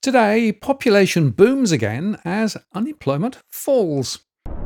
Today, population booms again as unemployment falls.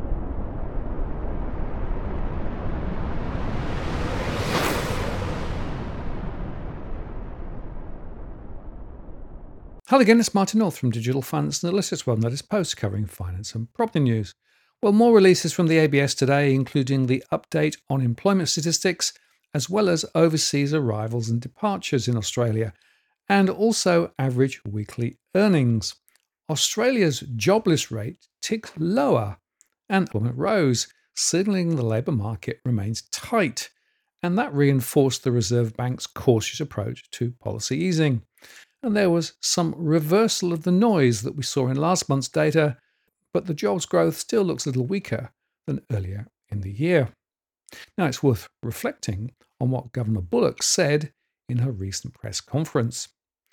Hello again, it's Martin North from Digital Finance Analytics, well-noticed post covering finance and property news. Well, more releases from the ABS today, including the update on employment statistics, as well as overseas arrivals and departures in Australia, and also average weekly earnings. Australia's jobless rate ticked lower and employment rose, signalling the labour market remains tight. And that reinforced the Reserve Bank's cautious approach to policy easing. And there was some reversal of the noise that we saw in last month's data, but the jobs growth still looks a little weaker than earlier in the year. Now, it's worth reflecting on what Governor Bullock said in her recent press conference.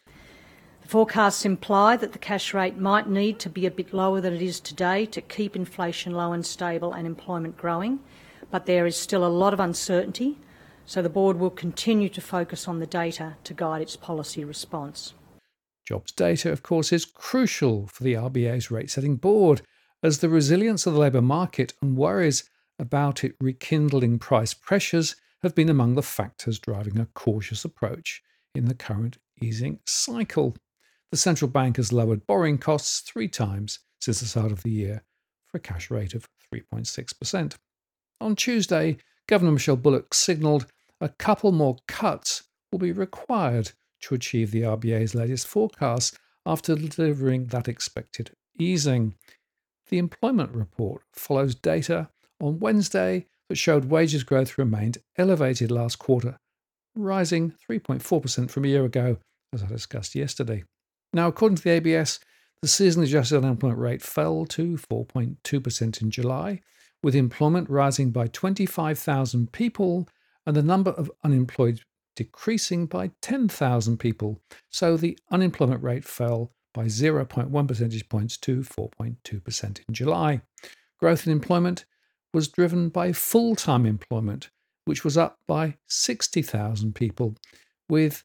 The forecasts imply that the cash rate might need to be a bit lower than it is today to keep inflation low and stable and employment growing, but there is still a lot of uncertainty, so the board will continue to focus on the data to guide its policy response. Jobs data, of course, is crucial for the RBA's rate-setting board, as the resilience of the labour market and worries about it rekindling price pressures have been among the factors driving a cautious approach in the current easing cycle. The central bank has lowered borrowing costs 3 times since the start of the year for a cash rate of 3.6%. On Tuesday, Governor Michelle Bullock signalled a couple more cuts will be required to achieve the RBA's latest forecast after delivering that expected easing. The employment report follows data on Wednesday that showed wages growth remained elevated last quarter, rising 3.4% from a year ago, as I discussed yesterday. Now, according to the ABS, the seasonally adjusted unemployment rate fell to 4.2% in July, with employment rising by 25,000 people and the number of unemployed decreasing by 10,000 people. So the unemployment rate fell by 0.1 percentage points to 4.2% in July. Growth in employment was driven by full-time employment, which was up by 60,000 people, with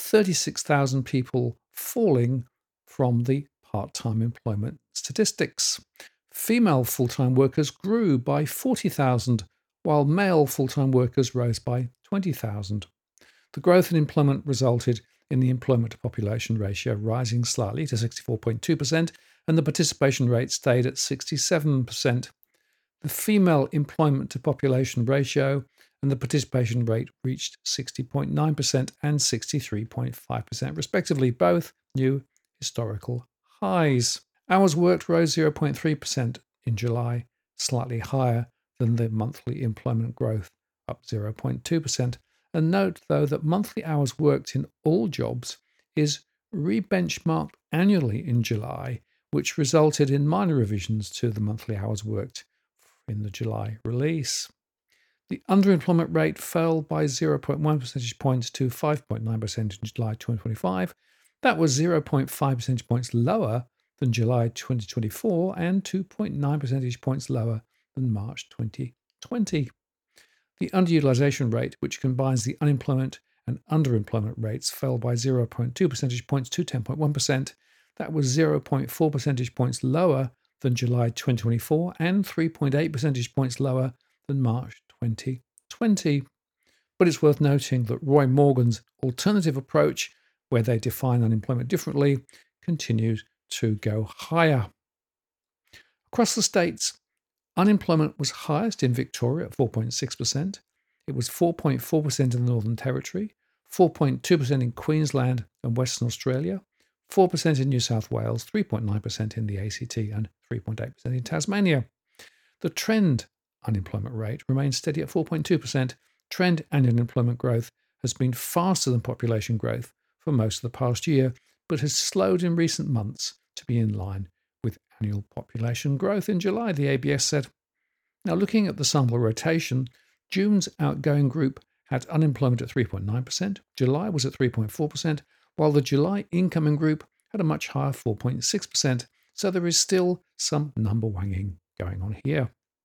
36,000 people falling from the part-time employment statistics. Female full-time workers grew by 40,000, while male full-time workers rose by 20,000. The growth in employment resulted in the employment to population ratio rising slightly to 64.2%, and the participation rate stayed at 67%. The female employment to population ratio and the participation rate reached 60.9% and 63.5%, respectively, both new historical highs. Hours worked rose 0.3% in July, slightly higher than the monthly employment growth, up 0.2%. And note, though, that monthly hours worked in all jobs is re-benchmarked annually in July, which resulted in minor revisions to the monthly hours worked in the July release. The underemployment rate fell by 0.1 percentage points to 5.9% in July 2025. That was 0.5 percentage points lower than July 2024 and 2.9 percentage points lower than March 2020. The underutilization rate, which combines the unemployment and underemployment rates, fell by 0.2 percentage points to 10.1%. That was 0.4 percentage points lower than July 2024 and 3.8 percentage points lower than March 2020. But it's worth noting that Roy Morgan's alternative approach, where they define unemployment differently, continues to go higher. Across the states, unemployment was highest in Victoria at 4.6%. It was 4.4% in the Northern Territory, 4.2% in Queensland and Western Australia, 4% in New South Wales, 3.9% in the ACT, and 3.8% in Tasmania. The trend unemployment rate remains steady at 4.2%. Trend annual employment growth has been faster than population growth for most of the past year, but has slowed in recent months to be in line with annual population growth in July, the ABS said. Now, looking at the sample rotation, June's outgoing group had unemployment at 3.9%, July was at 3.4%, while the July incoming group had a much higher 4.6%, so there is still some number wanging going on here.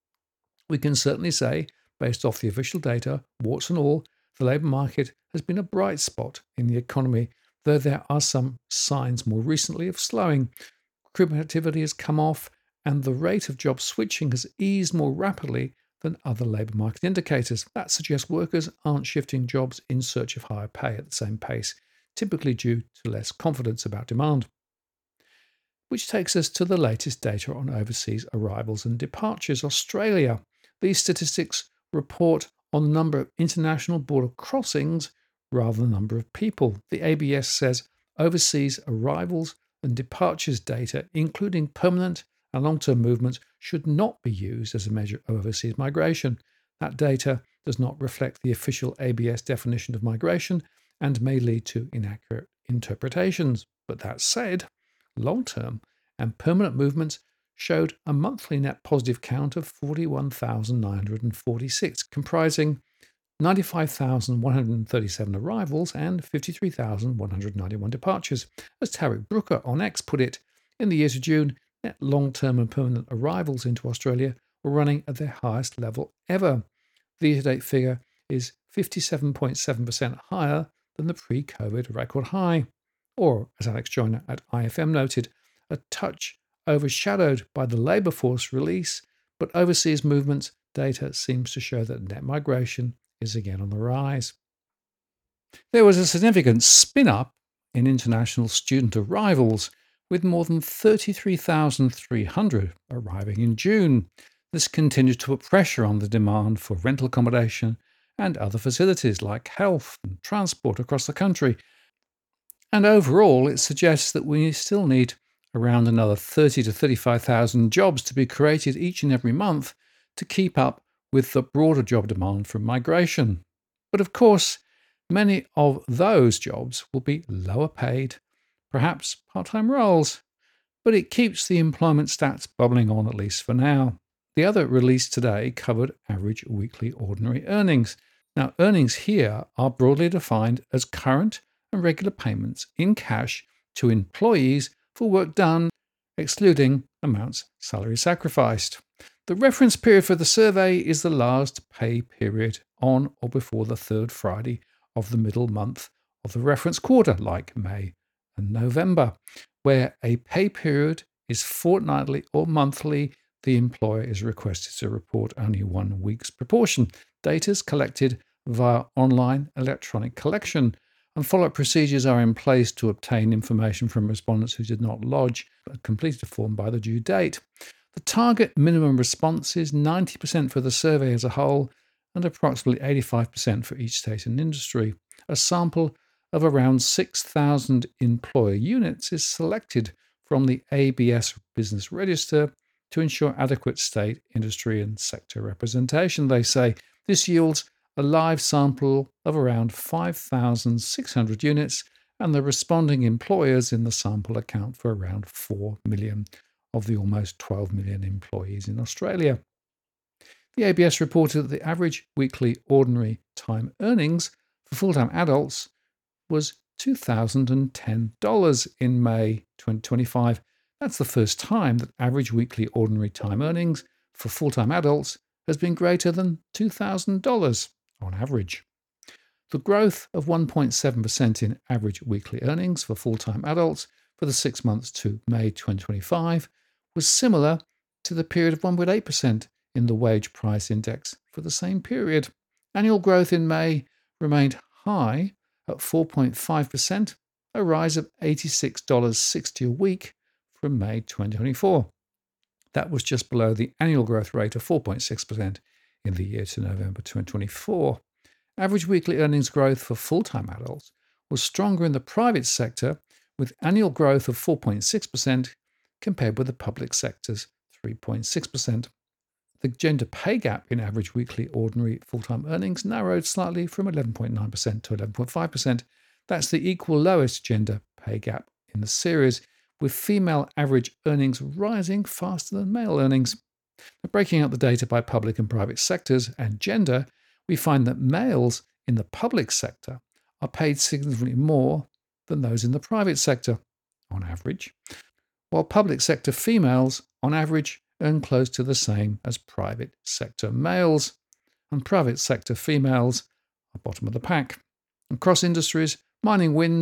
We can certainly say, based off the official data, warts and all, the labour market has been a bright spot in the economy though there are some signs more recently of slowing. Recruitment activity has come off, and the rate of job switching has eased more rapidly than other labour market indicators. That suggests workers aren't shifting jobs in search of higher pay at the same pace, typically due to less confidence about demand. Which takes us to the latest data on overseas arrivals and departures. Australia. These statistics report on the number of international border crossings rather than the number of people. The ABS says overseas arrivals and departures data, including permanent and long-term movements, should not be used as a measure of overseas migration. That data does not reflect the official ABS definition of migration and may lead to inaccurate interpretations. But that said, long-term and permanent movements showed a monthly net positive count of 41,946, comprising 95,137 arrivals and 53,191 departures. As Tarek Brooker on X put it, in the year to June, net long-term and permanent arrivals into Australia were running at their highest level ever. The year-to-date figure is 57.7% higher than the pre-COVID record high. Or, as Alex Joyner at IFM noted, a touch overshadowed by the labour force release, but overseas movements data seems to show that net migration is again on the rise. There was a significant spin-up in international student arrivals, with more than 33,300 arriving in June. This continued to put pressure on the demand for rental accommodation and other facilities like health and transport across the country. And overall, it suggests that we still need around another 30 to 35,000 jobs to be created each and every month to keep up with the broader job demand from migration. But of course, many of those jobs will be lower paid, perhaps part-time roles, but it keeps the employment stats bubbling on, at least for now. The other release today covered average weekly ordinary earnings. Now, earnings here are broadly defined as current and regular payments in cash to employees for work done, excluding amounts salary sacrificed. The reference period for the survey is the last pay period on or before the third Friday of the middle month of the reference quarter, like May and November. Where a pay period is fortnightly or monthly, the employer is requested to report only 1 week's proportion. Data is collected via online electronic collection, and follow-up procedures are in place to obtain information from respondents who did not lodge but completed a form by the due date. The target minimum response is 90% for the survey as a whole and approximately 85% for each state and industry. A sample of around 6,000 employer units is selected from the ABS Business Register to ensure adequate state, industry and sector representation, they say. This yields a live sample of around 5,600 units, and the responding employers in the sample account for around 4 million of the almost 12 million employees in Australia. The ABS reported that the average weekly ordinary time earnings for full-time adults was $2,010 in May 2025. That's the first time that average weekly ordinary time earnings for full-time adults has been greater than $2,000 on average. The growth of 1.7% in average weekly earnings for full-time adults for the 6 months to May 2025 was similar to the period of 1.8% in the wage price index for the same period. Annual growth in May remained high at 4.5%, a rise of $86.60 a week from May 2024. That was just below the annual growth rate of 4.6% in the year to November 2024. Average weekly earnings growth for full-time adults was stronger in the private sector, with annual growth of 4.6% compared with the public sector's 3.6%. The gender pay gap in average weekly ordinary full-time earnings narrowed slightly from 11.9% to 11.5%. That's the equal lowest gender pay gap in the series, with female average earnings rising faster than male earnings. Now, breaking out the data by public and private sectors and gender, we find that males in the public sector are paid significantly more than those in the private sector, on average, while public sector females, on average, earn close to the same as private sector males, and private sector females are bottom of the pack. Across industries, mining wins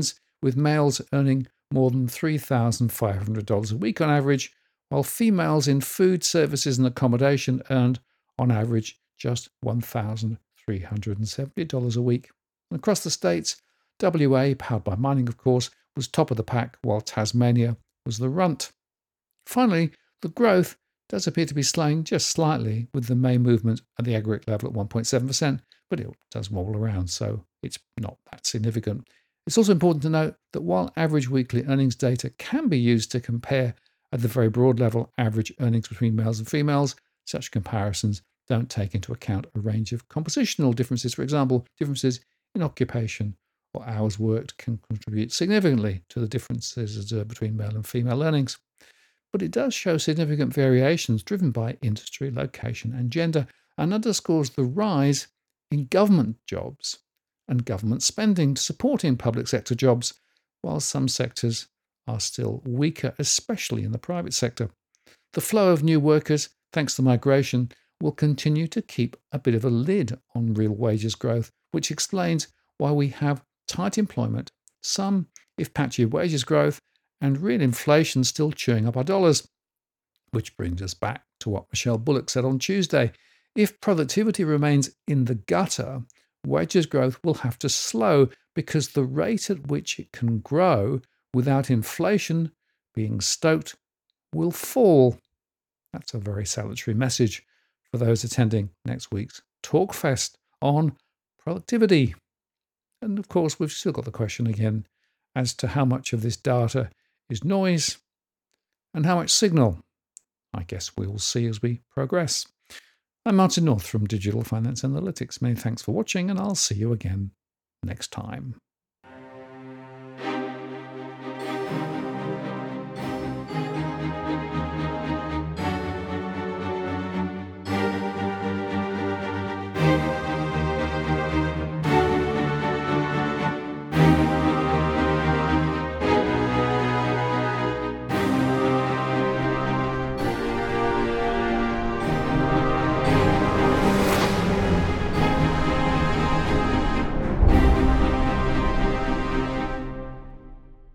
with males earning more than $3,500 a week on average, while females in food, services and accommodation earned, on average, just $1,370 a week. And across the states, WA, powered by mining of course, was top of the pack, while Tasmania was the runt. Finally, the growth does appear to be slowing just slightly, with the May movement at the aggregate level at 1.7%, but it does wobble around, so it's not that significant. It's also important to note that while average weekly earnings data can be used to compare at the very broad level average earnings between males and females, such comparisons don't take into account a range of compositional differences. For example, differences in occupation or hours worked can contribute significantly to the differences observed between male and female earnings. But it does show significant variations driven by industry, location, and gender, and underscores the rise in government jobs and government spending to supporting public sector jobs, while some sectors are still weaker, especially in the private sector. The flow of new workers, thanks to migration, will continue to keep a bit of a lid on real wages growth, which explains why we have tight employment, some, if patchy, wages growth, and real inflation still chewing up our dollars. Which brings us back to what Michelle Bullock said on Tuesday. If productivity remains in the gutter, wages growth will have to slow because the rate at which it can grow without inflation being stoked will fall. That's a very salutary message for those attending next week's Talkfest on productivity. And of course, we've still got the question again as to how much of this data is noise and how much signal. I guess we will see as we progress. I'm Martin North from Digital Finance Analytics. Many thanks for watching, and I'll see you again next time.